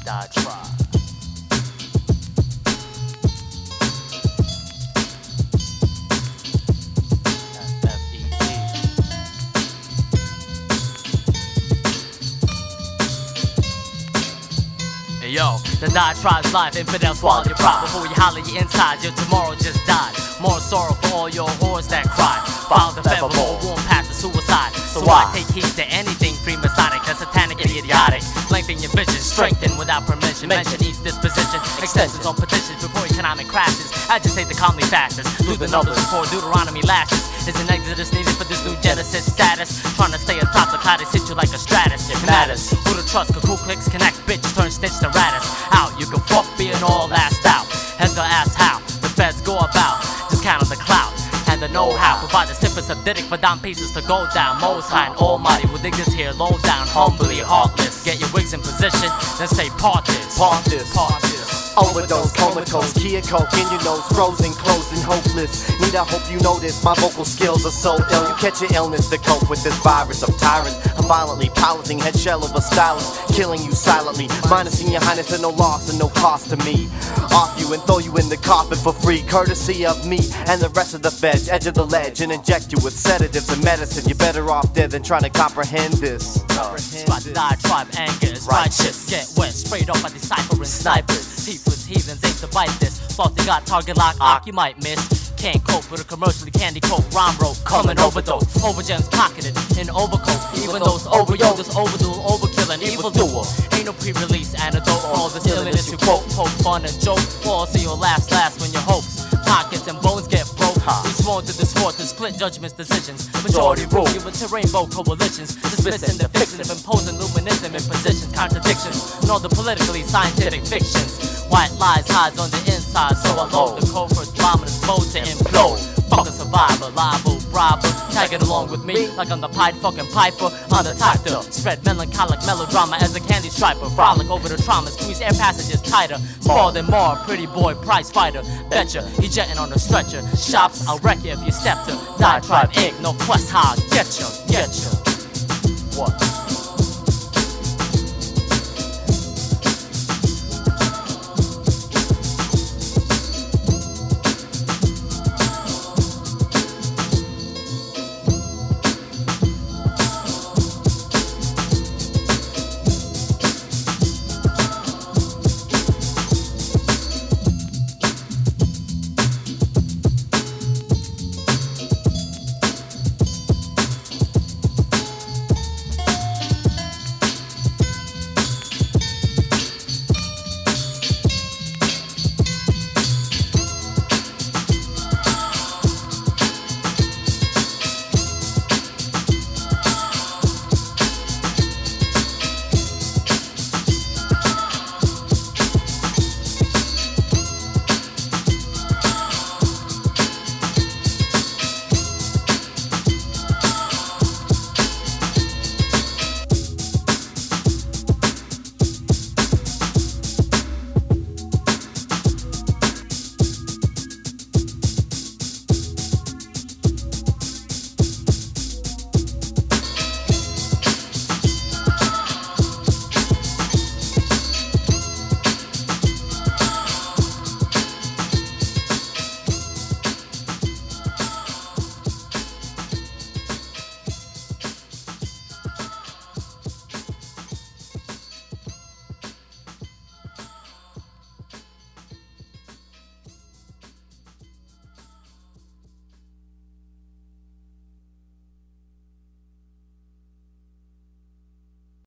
Diatribe. Yo, the diatribe's life, infidel swallow your pride. Before you holler your insides, your tomorrow just died. More sorrow for all your whores that cry. Follow the forevermore, warm path to suicide. So I take heed to anything pre-Masonic, that's satanic and idiotic. Lengthen your vision, strengthen without permission. Mention each disposition, extensions on petitions before economic crashes. Agitate the calmly fastest, do the numbers before Deuteronomy lashes. Is an exodus needed for this new Genesis status? Trying to stay atop the cloud, hit you like a stratus. It matters, who to trust, cuckoo clicks, connect, bitch, turn snitch to ratus. Out, you can fuck being all last out. Heads or ass how the feds go about. Just count on the clout and the know-how. Provide the stiffest of Diddick for dime pieces to go down. Most high and almighty will dig this here low down. Humbly heartless, get your wigs in position, then say part this. Part this. Overdose, comatose, Kia Coke in your nose, frozen, closed and hopeless. Need I hope you notice, my vocal skills are so ill. You catch your illness to cope with this virus of tyrant. I'm violently piloting head shell of a stylist, killing you silently, minusing your highness at no loss and no cost to me. Off you and throw you in the coffin for free, courtesy of me and the rest of the feds. Edge of the ledge and inject you with sedatives and medicine. You're better off dead than trying to comprehend this. Spot the diatribe, anger is righteous. Get wet, sprayed off by deciphering snipers. Teethless heathens aim to bite this. Thought they got target lock, you might miss. Can't cope with a commercially candy coat rhyme rope. Coming overdose, overgens pocketed in overcoat. Even those over yogas, overdo, overkill and evildoer. Ain't no pre-release antidote. All the silliness you quote, poke fun and joke. All see your last when your hopes, pockets and bones get broke. We sworn to the sport to split judgments, decisions. Majority rule, given to rainbow coalitions. Dismissing the fiction of imposing luminism in positions. Contradictions, nor the politically scientific fictions. White lies hides on the inside, so I load the code for Dominus mode to implode. Fuck a survivor, liable, briber, tagging along with me like I'm the Pied fucking Piper on the tractor. Spread melancholic melodrama as a candy striper. Frolic over the trauma, squeeze air passages tighter. Spoiled and more, pretty boy, prize fighter. Betcha, he jetting on a stretcher. Shops, I'll wreck you if you step to Diatribe Inc. No quest, how I'll get you. What?